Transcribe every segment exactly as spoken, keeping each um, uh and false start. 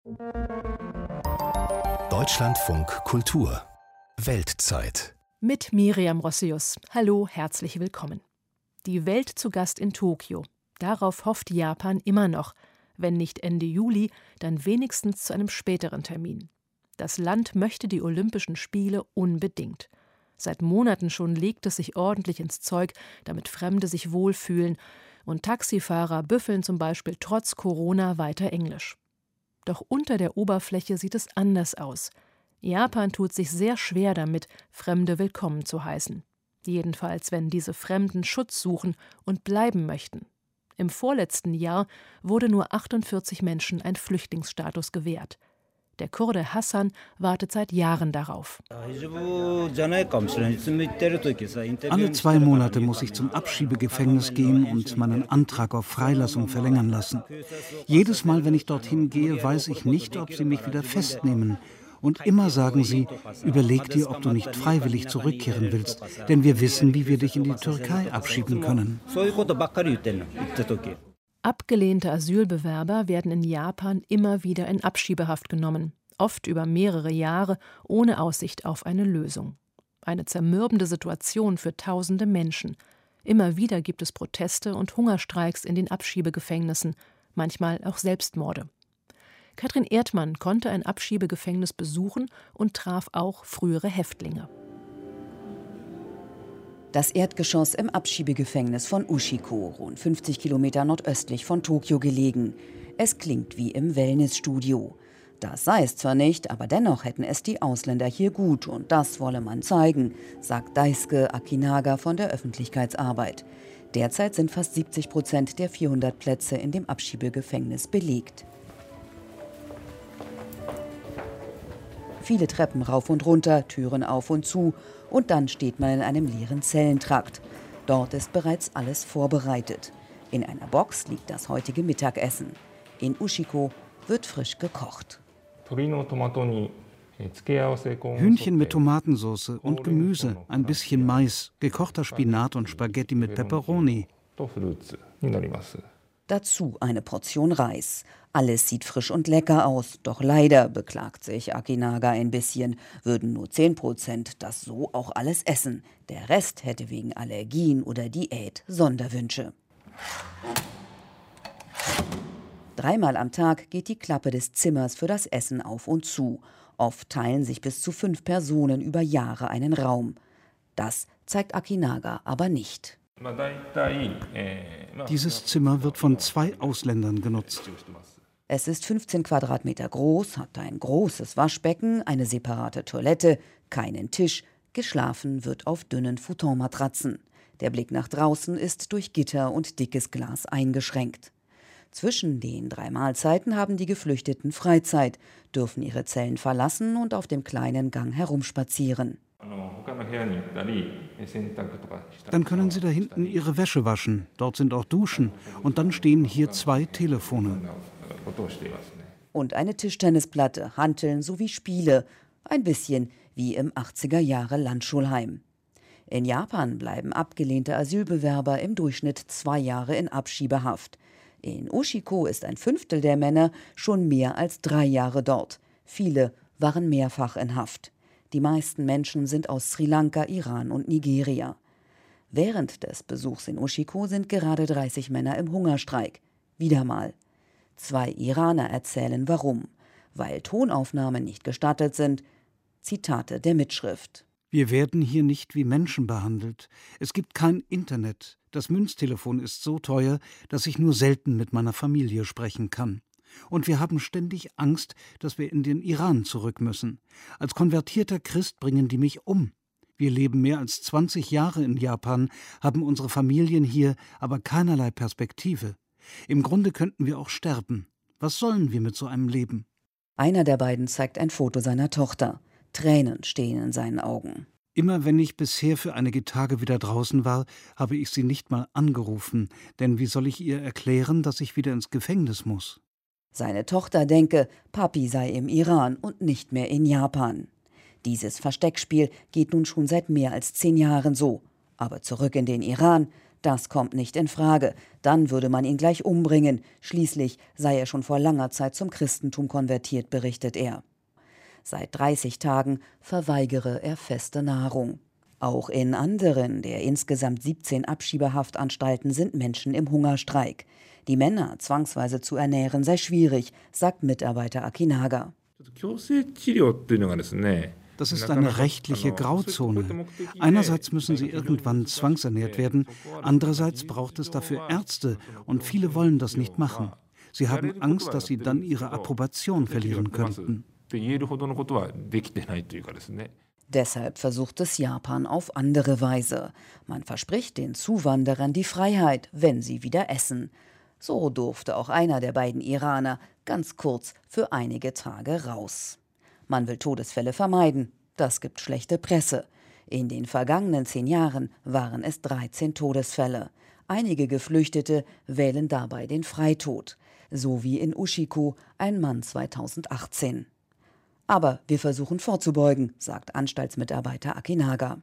Deutschlandfunk Kultur Weltzeit mit Miriam Rossius. Hallo, herzlich willkommen. Die Welt zu Gast in Tokio. Darauf hofft Japan immer noch. Wenn nicht Ende Juli, dann wenigstens zu einem späteren Termin. Das Land möchte die Olympischen Spiele unbedingt. Seit Monaten schon legt es sich ordentlich ins Zeug, damit Fremde sich wohlfühlen. Und Taxifahrer büffeln zum Beispiel trotz Corona weiter Englisch. Doch unter der Oberfläche sieht es anders aus. Japan tut sich sehr schwer damit, Fremde willkommen zu heißen. Jedenfalls, wenn diese Fremden Schutz suchen und bleiben möchten. Im vorletzten Jahr wurde nur achtundvierzig Menschen ein Flüchtlingsstatus gewährt. Der Kurde Hassan wartet seit Jahren darauf. Alle zwei Monate muss ich zum Abschiebegefängnis gehen und meinen Antrag auf Freilassung verlängern lassen. Jedes Mal, wenn ich dorthin gehe, weiß ich nicht, ob sie mich wieder festnehmen. Und immer sagen sie, überleg dir, ob du nicht freiwillig zurückkehren willst, denn wir wissen, wie wir dich in die Türkei abschieben können. Abgelehnte Asylbewerber werden in Japan immer wieder in Abschiebehaft genommen, oft über mehrere Jahre, ohne Aussicht auf eine Lösung. Eine zermürbende Situation für tausende Menschen. Immer wieder gibt es Proteste und Hungerstreiks in den Abschiebegefängnissen, manchmal auch Selbstmorde. Katrin Erdmann konnte ein Abschiebegefängnis besuchen und traf auch frühere Häftlinge. Das Erdgeschoss im Abschiebegefängnis von Ushiko, rund fünfzig Kilometer nordöstlich von Tokio gelegen. Es klingt wie im Wellnessstudio. Das sei es zwar nicht, aber dennoch hätten es die Ausländer hier gut und das wolle man zeigen, sagt Daisuke Akinaga von der Öffentlichkeitsarbeit. Derzeit sind fast siebzig Prozent der vierhundert Plätze in dem Abschiebegefängnis belegt. Viele Treppen rauf und runter, Türen auf und zu und dann steht man in einem leeren Zellentrakt. Dort ist bereits alles vorbereitet. In einer Box liegt das heutige Mittagessen. In Ushiko wird frisch gekocht. Hühnchen mit Tomatensauce und Gemüse, ein bisschen Mais, gekochter Spinat und Spaghetti mit Peperoni. Dazu eine Portion Reis. Alles sieht frisch und lecker aus, doch leider, beklagt sich Akinaga ein bisschen, würden nur zehn Prozent das so auch alles essen. Der Rest hätte wegen Allergien oder Diät Sonderwünsche. Dreimal am Tag geht die Klappe des Zimmers für das Essen auf und zu. Oft teilen sich bis zu fünf Personen über Jahre einen Raum. Das zeigt Akinaga aber nicht. Dieses Zimmer wird von zwei Ausländern genutzt. Es ist fünfzehn Quadratmeter groß, hat ein großes Waschbecken, eine separate Toilette, keinen Tisch. Geschlafen wird auf dünnen Futonmatratzen. Der Blick nach draußen ist durch Gitter und dickes Glas eingeschränkt. Zwischen den drei Mahlzeiten haben die Geflüchteten Freizeit, dürfen ihre Zellen verlassen und auf dem kleinen Gang herumspazieren. Dann können Sie da hinten Ihre Wäsche waschen. Dort sind auch Duschen. Und dann stehen hier zwei Telefone. Und eine Tischtennisplatte, Hanteln sowie Spiele. Ein bisschen wie im achtziger Jahre Landschulheim. In Japan bleiben abgelehnte Asylbewerber im Durchschnitt zwei Jahre in Abschiebehaft. In Ushiko ist ein Fünftel der Männer schon mehr als drei Jahre dort. Viele waren mehrfach in Haft. Die meisten Menschen sind aus Sri Lanka, Iran und Nigeria. Während des Besuchs in Ushiko sind gerade dreißig Männer im Hungerstreik. Wieder mal. Zwei Iraner erzählen warum. Weil Tonaufnahmen nicht gestattet sind. Zitate der Mitschrift. Wir werden hier nicht wie Menschen behandelt. Es gibt kein Internet. Das Münztelefon ist so teuer, dass ich nur selten mit meiner Familie sprechen kann. Und wir haben ständig Angst, dass wir in den Iran zurück müssen. Als konvertierter Christ bringen die mich um. Wir leben mehr als zwanzig Jahre in Japan, haben unsere Familien hier, aber keinerlei Perspektive. Im Grunde könnten wir auch sterben. Was sollen wir mit so einem Leben? Einer der beiden zeigt ein Foto seiner Tochter. Tränen stehen in seinen Augen. Immer wenn ich bisher für einige Tage wieder draußen war, habe ich sie nicht mal angerufen, denn wie soll ich ihr erklären, dass ich wieder ins Gefängnis muss? Seine Tochter denke, Papi sei im Iran und nicht mehr in Japan. Dieses Versteckspiel geht nun schon seit mehr als zehn Jahren so. Aber zurück in den Iran, Das kommt nicht in Frage. Dann würde man ihn gleich umbringen. Schließlich sei er schon vor langer Zeit zum Christentum konvertiert, berichtet er. Seit dreißig Tagen verweigere er feste Nahrung. Auch in anderen der insgesamt siebzehn Abschiebehaftanstalten sind Menschen im Hungerstreik. Die Männer zwangsweise zu ernähren sei schwierig, sagt Mitarbeiter Akinaga. Das ist eine rechtliche Grauzone. Einerseits müssen sie irgendwann zwangsernährt werden, andererseits braucht es dafür Ärzte und viele wollen das nicht machen. Sie haben Angst, dass sie dann ihre Approbation verlieren könnten. Deshalb versucht es Japan auf andere Weise. Man verspricht den Zuwanderern die Freiheit, wenn sie wieder essen. So durfte auch einer der beiden Iraner ganz kurz für einige Tage raus. Man will Todesfälle vermeiden. Das gibt schlechte Presse. In den vergangenen zehn Jahren waren es dreizehn Todesfälle. Einige Geflüchtete wählen dabei den Freitod. So wie in Ushiko, ein Mann zweitausendachtzehn. Aber wir versuchen vorzubeugen, sagt Anstaltsmitarbeiter Akinaga.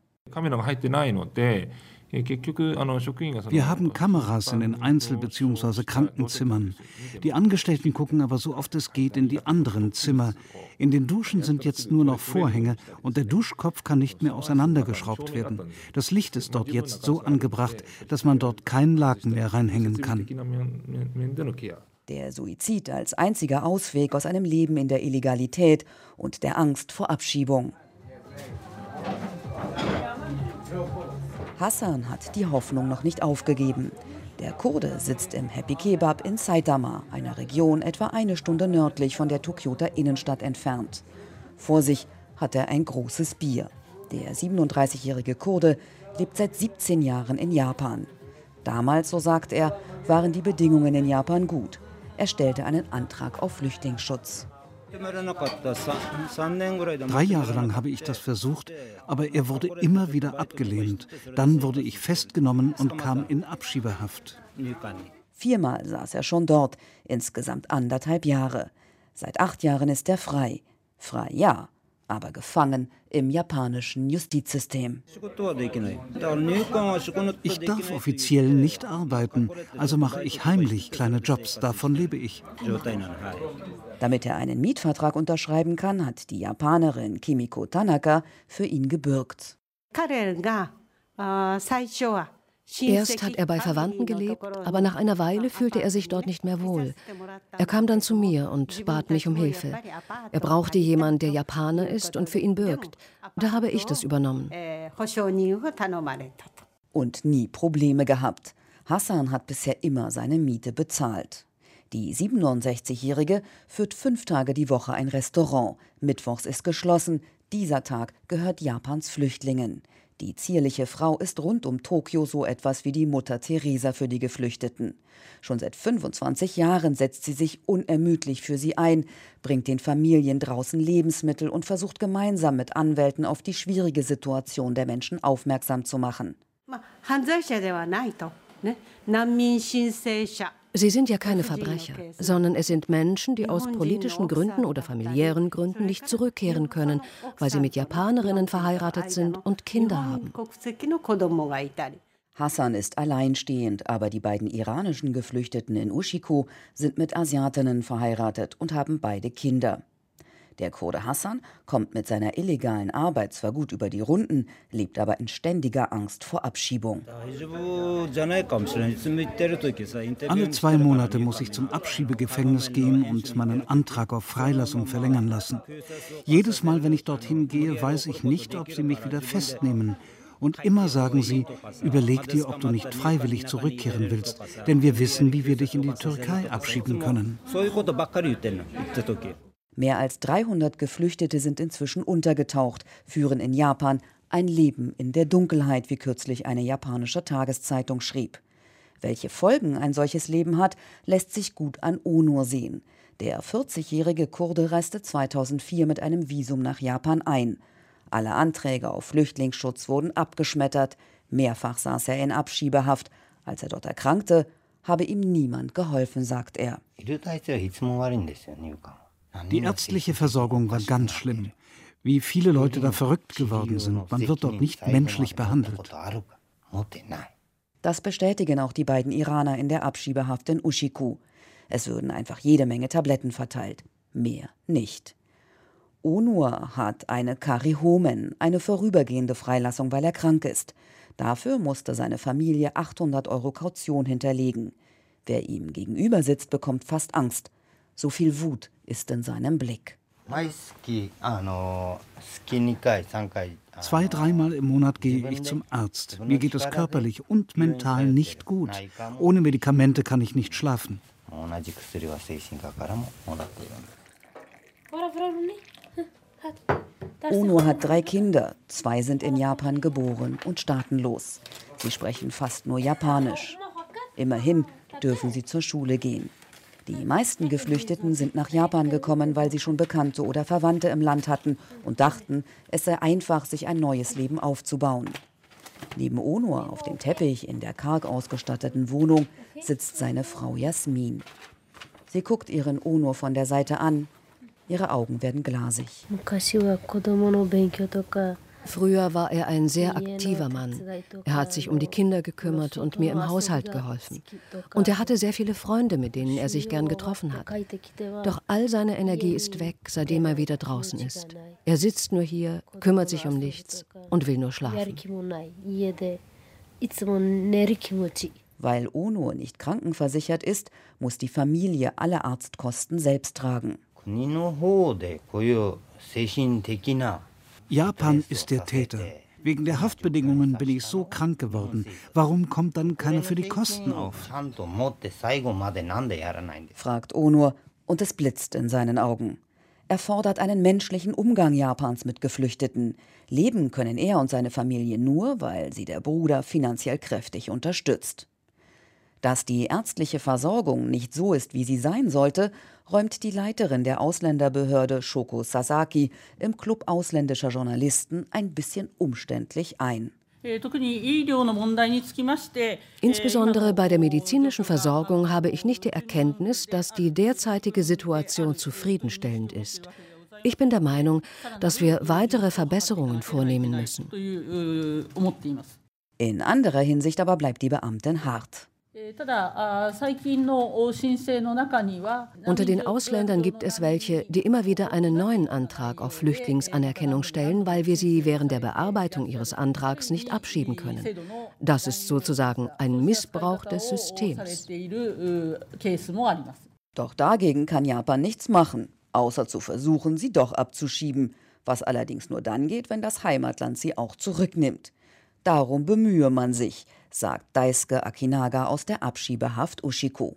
Wir haben Kameras in den Einzel- bzw. Krankenzimmern. Die Angestellten gucken aber so oft es geht in die anderen Zimmer. In den Duschen sind jetzt nur noch Vorhänge und der Duschkopf kann nicht mehr auseinandergeschraubt werden. Das Licht ist dort jetzt so angebracht, dass man dort keinen Laken mehr reinhängen kann. Der Suizid als einziger Ausweg aus einem Leben in der Illegalität und der Angst vor Abschiebung. Hassan hat die Hoffnung noch nicht aufgegeben. Der Kurde sitzt im Happy Kebab in Saitama, einer Region etwa eine Stunde nördlich von der Tokioter Innenstadt entfernt. Vor sich hat er ein großes Bier. Der siebenunddreißigjährige Kurde lebt seit siebzehn Jahren in Japan. Damals, so sagt er, waren die Bedingungen in Japan gut. Er stellte einen Antrag auf Flüchtlingsschutz. Drei Jahre lang habe ich das versucht, aber er wurde immer wieder abgelehnt. Dann wurde ich festgenommen und kam in Abschiebehaft. Viermal saß er schon dort, insgesamt anderthalb Jahre. Seit acht Jahren ist er frei. Frei ja, aber gefangen im japanischen Justizsystem. Ich darf offiziell nicht arbeiten, also mache ich heimlich kleine Jobs, davon lebe ich. Damit er einen Mietvertrag unterschreiben kann, hat die Japanerin Kimiko Tanaka für ihn gebürgt. Erst hat er bei Verwandten gelebt, aber nach einer Weile fühlte er sich dort nicht mehr wohl. Er kam dann zu mir und bat mich um Hilfe. Er brauchte jemanden, der Japaner ist und für ihn bürgt. Da habe ich das übernommen. Und nie Probleme gehabt. Hassan hat bisher immer seine Miete bezahlt. Die siebenundsechzigjährige führt fünf Tage die Woche ein Restaurant. Mittwochs ist geschlossen. Dieser Tag gehört Japans Flüchtlingen. Die zierliche Frau ist rund um Tokio so etwas wie die Mutter Teresa für die Geflüchteten. Schon seit fünfundzwanzig Jahren setzt sie sich unermüdlich für sie ein, bringt den Familien draußen Lebensmittel und versucht gemeinsam mit Anwälten auf die schwierige Situation der Menschen aufmerksam zu machen. Sie sind ja keine Verbrecher, sondern es sind Menschen, die aus politischen Gründen oder familiären Gründen nicht zurückkehren können, weil sie mit Japanerinnen verheiratet sind und Kinder haben. Hassan ist alleinstehend, aber die beiden iranischen Geflüchteten in Ushiko sind mit Asiatinnen verheiratet und haben beide Kinder. Der Kurde Hassan kommt mit seiner illegalen Arbeit zwar gut über die Runden, lebt aber in ständiger Angst vor Abschiebung. Alle zwei Monate muss ich zum Abschiebegefängnis gehen und meinen Antrag auf Freilassung verlängern lassen. Jedes Mal, wenn ich dorthin gehe, weiß ich nicht, ob sie mich wieder festnehmen. Und immer sagen sie, überleg dir, ob du nicht freiwillig zurückkehren willst, denn wir wissen, wie wir dich in die Türkei abschieben können. Mehr als dreihundert Geflüchtete sind inzwischen untergetaucht, führen in Japan ein Leben in der Dunkelheit, wie kürzlich eine japanische Tageszeitung schrieb. Welche Folgen ein solches Leben hat, lässt sich gut an Onur sehen. Der vierzigjährige Kurde reiste zweitausendvier mit einem Visum nach Japan ein. Alle Anträge auf Flüchtlingsschutz wurden abgeschmettert. Mehrfach saß er in Abschiebehaft. Als er dort erkrankte, habe ihm niemand geholfen, sagt er. Die ärztliche Versorgung war ganz schlimm. Wie viele Leute da verrückt geworden sind. Man wird dort nicht menschlich behandelt. Das bestätigen auch die beiden Iraner in der Abschiebehaft in Ushiku. Es würden einfach jede Menge Tabletten verteilt. Mehr nicht. Onur hat eine Karihomen, eine vorübergehende Freilassung, weil er krank ist. Dafür musste seine Familie achthundert Euro Kaution hinterlegen. Wer ihm gegenüber sitzt, bekommt fast Angst. So viel Wut ist in seinem Blick. Zwei, dreimal im Monat gehe ich zum Arzt. Mir geht es körperlich und mental nicht gut. Ohne Medikamente kann ich nicht schlafen. Onur hat drei Kinder. Zwei sind in Japan geboren und staatenlos. Sie sprechen fast nur Japanisch. Immerhin dürfen sie zur Schule gehen. Die meisten Geflüchteten sind nach Japan gekommen, weil sie schon Bekannte oder Verwandte im Land hatten und dachten, es sei einfach, sich ein neues Leben aufzubauen. Neben Onur auf dem Teppich in der karg ausgestatteten Wohnung sitzt seine Frau Jasmin. Sie guckt ihren Onur von der Seite an. Ihre Augen werden glasig. Früher war er ein sehr aktiver Mann. Er hat sich um die Kinder gekümmert und mir im Haushalt geholfen. Und er hatte sehr viele Freunde, mit denen er sich gern getroffen hat. Doch all seine Energie ist weg, seitdem er wieder draußen ist. Er sitzt nur hier, kümmert sich um nichts und will nur schlafen. Weil Onur nicht krankenversichert ist, muss die Familie alle Arztkosten selbst tragen. Japan ist der Täter. Wegen der Haftbedingungen bin ich so krank geworden. Warum kommt dann keiner für die Kosten auf? Fragt Onur und es blitzt in seinen Augen. Er fordert einen menschlichen Umgang Japans mit Geflüchteten. Leben können er und seine Familie nur, weil sie der Bruder finanziell kräftig unterstützt. Dass die ärztliche Versorgung nicht so ist, wie sie sein sollte, räumt die Leiterin der Ausländerbehörde Shoko Sasaki im Club ausländischer Journalisten ein bisschen umständlich ein. Insbesondere bei der medizinischen Versorgung habe ich nicht die Erkenntnis, dass die derzeitige Situation zufriedenstellend ist. Ich bin der Meinung, dass wir weitere Verbesserungen vornehmen müssen. In anderer Hinsicht aber bleibt die Beamtin hart. Unter den Ausländern gibt es welche, die immer wieder einen neuen Antrag auf Flüchtlingsanerkennung stellen, weil wir sie während der Bearbeitung ihres Antrags nicht abschieben können. Das ist sozusagen ein Missbrauch des Systems. Doch dagegen kann Japan nichts machen, außer zu versuchen, sie doch abzuschieben, was allerdings nur dann geht, wenn das Heimatland sie auch zurücknimmt. Darum bemühe man sich, sagt Daisuke Akinaga aus der Abschiebehaft Ushiku.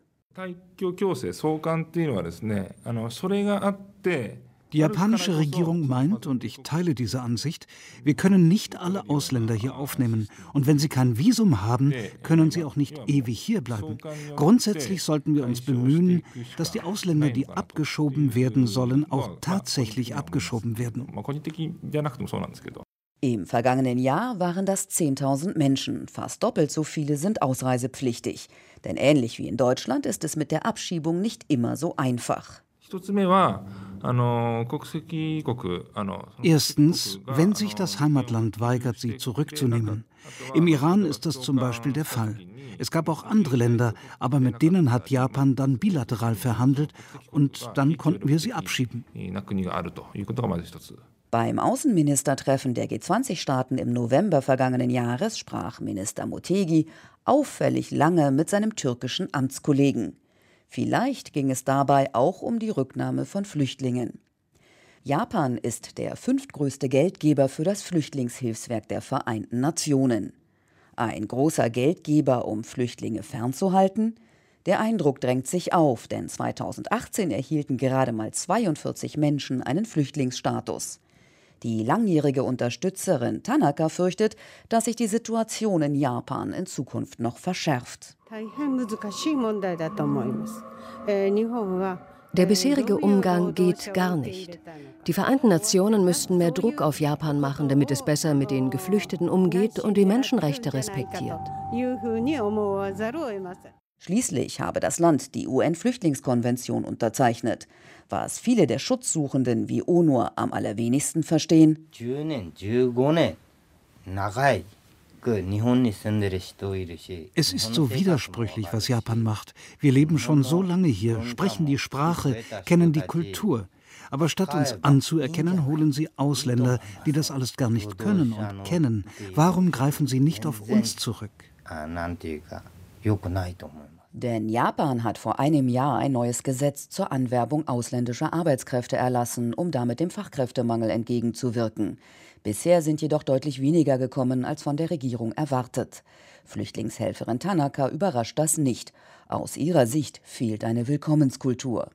Die japanische Regierung meint, und ich teile diese Ansicht, wir können nicht alle Ausländer hier aufnehmen. Und wenn sie kein Visum haben, können sie auch nicht ewig hier bleiben. Grundsätzlich sollten wir uns bemühen, dass die Ausländer, die abgeschoben werden sollen, auch tatsächlich abgeschoben werden. Im vergangenen Jahr waren das zehntausend Menschen. Fast doppelt so viele sind ausreisepflichtig. Denn ähnlich wie in Deutschland ist es mit der Abschiebung nicht immer so einfach. Erstens, wenn sich das Heimatland weigert, sie zurückzunehmen. Im Iran ist das zum Beispiel der Fall. Es gab auch andere Länder, aber mit denen hat Japan dann bilateral verhandelt und dann konnten wir sie abschieben. Beim Außenministertreffen der G zwanzig Staaten im November vergangenen Jahres sprach Minister Motegi auffällig lange mit seinem türkischen Amtskollegen. Vielleicht ging es dabei auch um die Rücknahme von Flüchtlingen. Japan ist der fünftgrößte Geldgeber für das Flüchtlingshilfswerk der Vereinten Nationen. Ein großer Geldgeber, um Flüchtlinge fernzuhalten? Der Eindruck drängt sich auf, denn zweitausendachtzehn erhielten gerade mal zweiundvierzig Menschen einen Flüchtlingsstatus. Die langjährige Unterstützerin Tanaka fürchtet, dass sich die Situation in Japan in Zukunft noch verschärft. Der bisherige Umgang geht gar nicht. Die Vereinten Nationen müssten mehr Druck auf Japan machen, damit es besser mit den Geflüchteten umgeht und die Menschenrechte respektiert. Schließlich habe das Land die U N-Flüchtlingskonvention unterzeichnet, was viele der Schutzsuchenden wie Onur am allerwenigsten verstehen. Es ist so widersprüchlich, was Japan macht. Wir leben schon so lange hier, sprechen die Sprache, kennen die Kultur. Aber statt uns anzuerkennen, holen sie Ausländer, die das alles gar nicht können und kennen. Warum greifen sie nicht auf uns zurück? Denn Japan hat vor einem Jahr ein neues Gesetz zur Anwerbung ausländischer Arbeitskräfte erlassen, um damit dem Fachkräftemangel entgegenzuwirken. Bisher sind jedoch deutlich weniger gekommen, als von der Regierung erwartet. Flüchtlingshelferin Tanaka überrascht das nicht. Aus ihrer Sicht fehlt eine Willkommenskultur.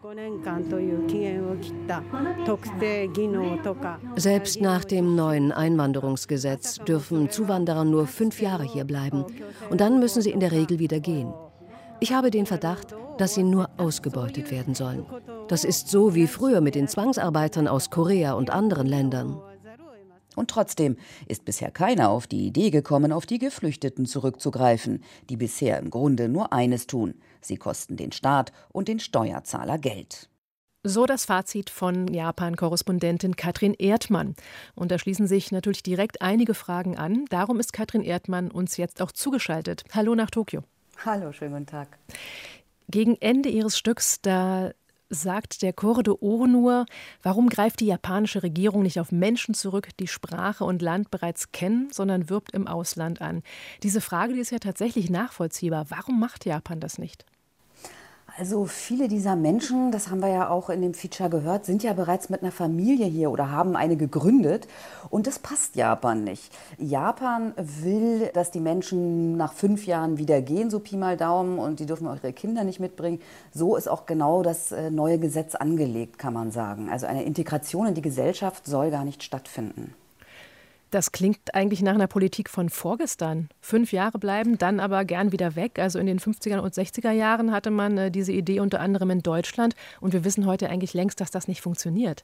Selbst nach dem neuen Einwanderungsgesetz dürfen Zuwanderer nur fünf Jahre hier bleiben. Und dann müssen sie in der Regel wieder gehen. Ich habe den Verdacht, dass sie nur ausgebeutet werden sollen. Das ist so wie früher mit den Zwangsarbeitern aus Korea und anderen Ländern. Und trotzdem ist bisher keiner auf die Idee gekommen, auf die Geflüchteten zurückzugreifen, die bisher im Grunde nur eines tun: Sie kosten den Staat und den Steuerzahler Geld. So das Fazit von Japan-Korrespondentin Katrin Erdmann. Und da schließen sich natürlich direkt einige Fragen an. Darum ist Katrin Erdmann uns jetzt auch zugeschaltet. Hallo nach Tokio. Hallo, schönen guten Tag. Gegen Ende Ihres Stücks, da sagt der Chor de Oro, warum greift die japanische Regierung nicht auf Menschen zurück, die Sprache und Land bereits kennen, sondern wirbt im Ausland an? Diese Frage, die ist ja tatsächlich nachvollziehbar. Warum macht Japan das nicht? Also viele dieser Menschen, das haben wir ja auch in dem Feature gehört, sind ja bereits mit einer Familie hier oder haben eine gegründet. Und das passt Japan nicht. Japan will, dass die Menschen nach fünf Jahren wieder gehen, so Pi mal Daumen, und die dürfen auch ihre Kinder nicht mitbringen. So ist auch genau das neue Gesetz angelegt, kann man sagen. Also eine Integration in die Gesellschaft soll gar nicht stattfinden. Das klingt eigentlich nach einer Politik von vorgestern. Fünf Jahre bleiben, dann aber gern wieder weg. Also in den fünfziger und sechziger Jahren hatte man äh, diese Idee unter anderem in Deutschland. Und wir wissen heute eigentlich längst, dass das nicht funktioniert.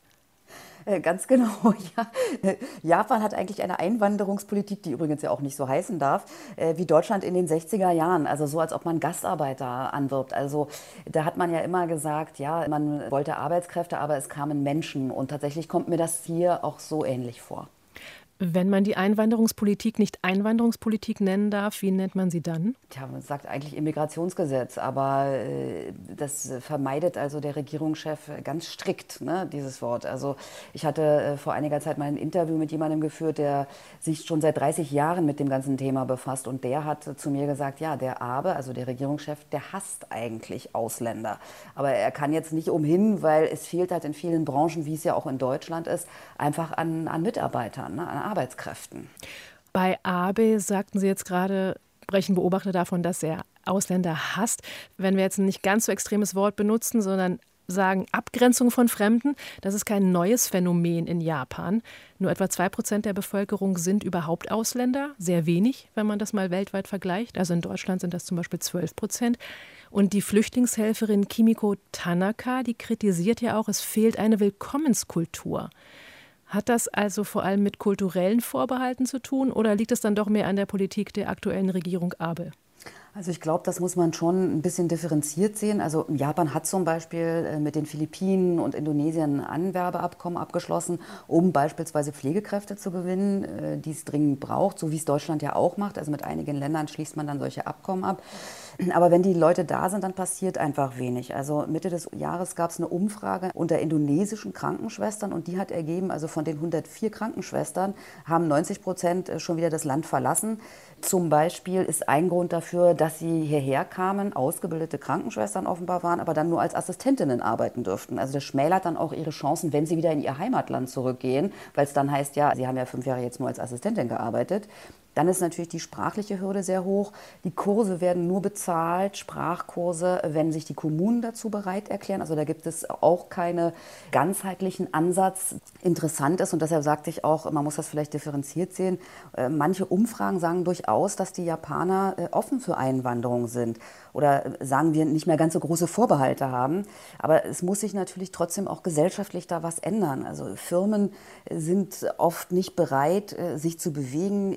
Äh, ganz genau, ja. Japan hat eigentlich eine Einwanderungspolitik, die übrigens ja auch nicht so heißen darf, äh, wie Deutschland in den sechziger Jahren. Also so, als ob man Gastarbeiter anwirbt. Also da hat man ja immer gesagt, ja, man wollte Arbeitskräfte, aber es kamen Menschen. Und tatsächlich kommt mir das hier auch so ähnlich vor. Wenn man die Einwanderungspolitik nicht Einwanderungspolitik nennen darf, wie nennt man sie dann? Tja, man sagt eigentlich Immigrationsgesetz, aber äh, das vermeidet also der Regierungschef ganz strikt, ne, dieses Wort. Also ich hatte äh, vor einiger Zeit mal ein Interview mit jemandem geführt, der sich schon seit dreißig Jahren mit dem ganzen Thema befasst, und der hat äh, zu mir gesagt, ja, der Abe, also der Regierungschef, der hasst eigentlich Ausländer. Aber er kann jetzt nicht umhin, weil es fehlt halt in vielen Branchen, wie es ja auch in Deutschland ist, einfach an, an Mitarbeitern, ne, an Arbeitskräften. Bei Abe sagten Sie jetzt gerade, sprechen Beobachter davon, dass er Ausländer hasst. Wenn wir jetzt ein nicht ganz so extremes Wort benutzen, sondern sagen Abgrenzung von Fremden, das ist kein neues Phänomen in Japan. Nur etwa zwei Prozent der Bevölkerung sind überhaupt Ausländer. Sehr wenig, wenn man das mal weltweit vergleicht. Also in Deutschland sind das zum Beispiel zwölf Prozent. Und die Flüchtlingshelferin Kimiko Tanaka, die kritisiert ja auch, es fehlt eine Willkommenskultur. Hat das also vor allem mit kulturellen Vorbehalten zu tun, oder liegt es dann doch mehr an der Politik der aktuellen Regierung Abe? Also ich glaube, das muss man schon ein bisschen differenziert sehen. Also Japan hat zum Beispiel mit den Philippinen und Indonesien ein Anwerbeabkommen abgeschlossen, um beispielsweise Pflegekräfte zu gewinnen, die es dringend braucht, so wie es Deutschland ja auch macht. Also mit einigen Ländern schließt man dann solche Abkommen ab. Aber wenn die Leute da sind, dann passiert einfach wenig. Also Mitte des Jahres gab es eine Umfrage unter indonesischen Krankenschwestern, und die hat ergeben, also von den hundertvier Krankenschwestern haben neunzig Prozent schon wieder das Land verlassen. Zum Beispiel ist ein Grund dafür, dass sie hierher kamen, ausgebildete Krankenschwestern offenbar waren, aber dann nur als Assistentinnen arbeiten dürften. Also das schmälert dann auch ihre Chancen, wenn sie wieder in ihr Heimatland zurückgehen, weil es dann heißt, ja, sie haben ja fünf Jahre jetzt nur als Assistentin gearbeitet. Dann ist natürlich die sprachliche Hürde sehr hoch. Die Kurse werden nur bezahlt, Sprachkurse, wenn sich die Kommunen dazu bereit erklären. Also da gibt es auch keinen ganzheitlichen Ansatz. Interessant ist, und deshalb sagte ich auch, man muss das vielleicht differenziert sehen, manche Umfragen sagen durchaus, dass die Japaner offen für Einwanderung sind. Oder sagen wir, nicht mehr ganz so große Vorbehalte haben. Aber es muss sich natürlich trotzdem auch gesellschaftlich da was ändern. Also Firmen sind oft nicht bereit, sich zu bewegen. Die Japaner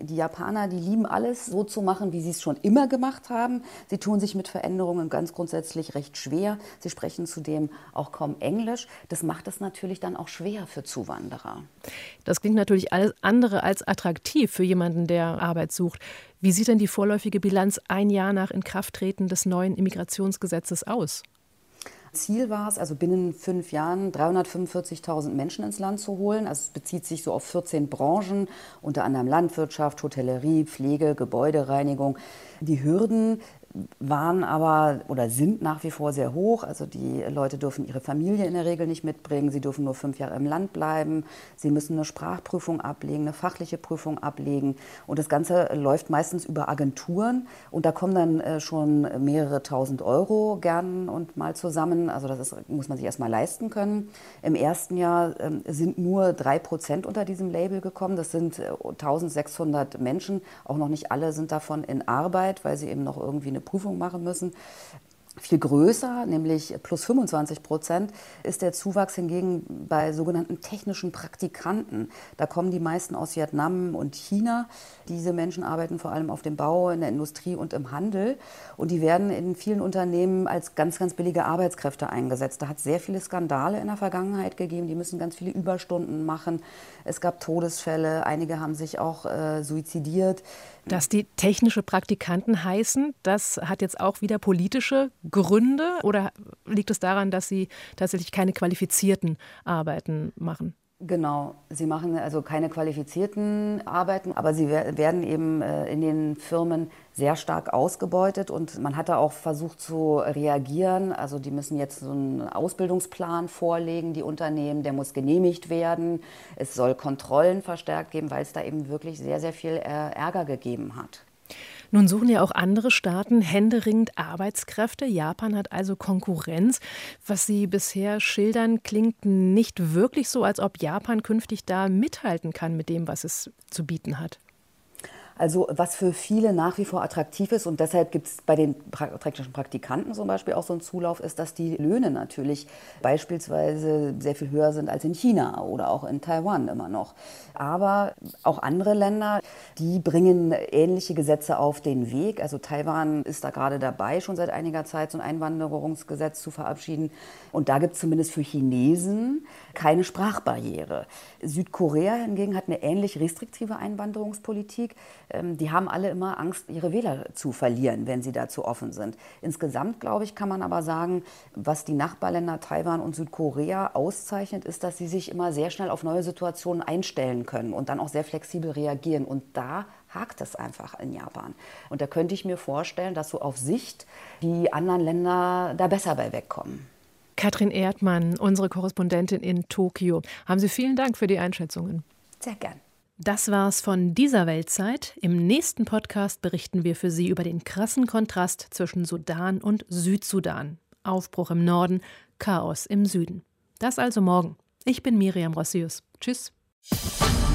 Amerikaner, die lieben alles so zu machen, wie sie es schon immer gemacht haben. Sie tun sich mit Veränderungen ganz grundsätzlich recht schwer. Sie sprechen zudem auch kaum Englisch. Das macht es natürlich dann auch schwer für Zuwanderer. Das klingt natürlich alles andere als attraktiv für jemanden, der Arbeit sucht. Wie sieht denn die vorläufige Bilanz ein Jahr nach Inkrafttreten des neuen Immigrationsgesetzes aus? Ziel war es, also binnen fünf Jahren dreihundertfünfundvierzigtausend Menschen ins Land zu holen. Also es bezieht sich so auf vierzehn Branchen, unter anderem Landwirtschaft, Hotellerie, Pflege, Gebäudereinigung. Die Hürden waren aber oder sind nach wie vor sehr hoch. Also die Leute dürfen ihre Familie in der Regel nicht mitbringen. Sie dürfen nur fünf Jahre im Land bleiben. Sie müssen eine Sprachprüfung ablegen, eine fachliche Prüfung ablegen. Und das Ganze läuft meistens über Agenturen. Und da kommen dann schon mehrere tausend Euro gern und mal zusammen. Also das ist, muss man sich erst mal leisten können. Im ersten Jahr sind nur drei Prozent unter diesem Label gekommen. Das sind eintausendsechshundert Menschen. Auch noch nicht alle sind davon in Arbeit, weil sie eben noch irgendwie eine Prüfung machen müssen. Viel größer, nämlich plus fünfundzwanzig Prozent, ist der Zuwachs hingegen bei sogenannten technischen Praktikanten. Da kommen die meisten aus Vietnam und China. Diese Menschen arbeiten vor allem auf dem Bau, in der Industrie und im Handel. Und die werden in vielen Unternehmen als ganz, ganz billige Arbeitskräfte eingesetzt. Da hat es sehr viele Skandale in der Vergangenheit gegeben. Die müssen ganz viele Überstunden machen. Es gab Todesfälle. Einige haben sich auch äh, suizidiert. Dass die technische Praktikanten heißen, das hat jetzt auch wieder politische Gründe oder liegt es daran, dass sie tatsächlich keine qualifizierten Arbeiten machen? Genau, sie machen also keine qualifizierten Arbeiten, aber sie werden eben in den Firmen sehr stark ausgebeutet und man hat da auch versucht zu reagieren. Also die müssen jetzt so einen Ausbildungsplan vorlegen, die Unternehmen, der muss genehmigt werden. Es soll Kontrollen verstärkt geben, weil es da eben wirklich sehr, sehr viel Ärger gegeben hat. Nun suchen ja auch andere Staaten händeringend Arbeitskräfte. Japan hat also Konkurrenz. Was Sie bisher schildern, klingt nicht wirklich so, als ob Japan künftig da mithalten kann mit dem, was es zu bieten hat. Also was für viele nach wie vor attraktiv ist und deshalb gibt es bei den technischen Praktikanten zum Beispiel auch so einen Zulauf, ist, dass die Löhne natürlich beispielsweise sehr viel höher sind als in China oder auch in Taiwan immer noch. Aber auch andere Länder, die bringen ähnliche Gesetze auf den Weg. Also Taiwan ist da gerade dabei, schon seit einiger Zeit so ein Einwanderungsgesetz zu verabschieden. Und da gibt es zumindest für Chinesen keine Sprachbarriere. Südkorea hingegen hat eine ähnlich restriktive Einwanderungspolitik. Die haben alle immer Angst, ihre Wähler zu verlieren, wenn sie dazu offen sind. Insgesamt, glaube ich, kann man aber sagen, was die Nachbarländer Taiwan und Südkorea auszeichnet, ist, dass sie sich immer sehr schnell auf neue Situationen einstellen können und dann auch sehr flexibel reagieren. Und da hakt es einfach in Japan. Und da könnte ich mir vorstellen, dass so auf Sicht die anderen Länder da besser bei wegkommen. Katrin Erdmann, unsere Korrespondentin in Tokio. Haben Sie vielen Dank für die Einschätzungen. Sehr gern. Das war's von dieser Weltzeit. Im nächsten Podcast berichten wir für Sie über den krassen Kontrast zwischen Sudan und Südsudan. Aufbruch im Norden, Chaos im Süden. Das also morgen. Ich bin Miriam Rossius. Tschüss.